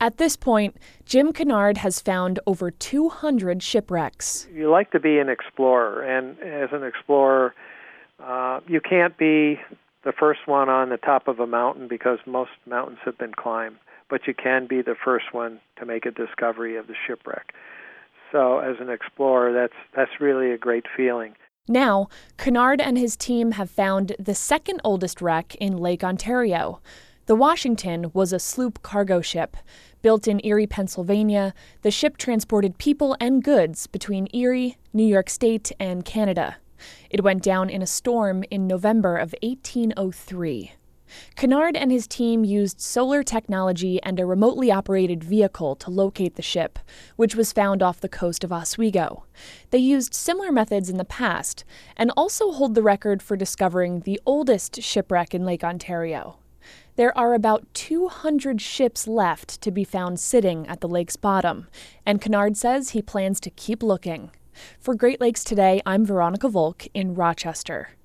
At this point, Jim Kennard has found over 200 shipwrecks. You like to be an explorer, and as an explorer, you can't be the first one on the top of a mountain because most mountains have been climbed, but you can be the first one to make a discovery of the shipwreck. So as an explorer, that's really a great feeling. Now, Kennard and his team have found the second oldest wreck in Lake Ontario. The Washington was a sloop cargo ship. Built in Erie, Pennsylvania, the ship transported people and goods between Erie, New York State, and Canada. It went down in a storm in November of 1803. Kennard and his team used solar technology and a remotely operated vehicle to locate the ship, which was found off the coast of Oswego. They used similar methods in the past and also hold the record for discovering the oldest shipwreck in Lake Ontario. There are about 200 ships left to be found sitting at the lake's bottom, and Kennard says he plans to keep looking. For Great Lakes Today, I'm Veronica Volk in Rochester.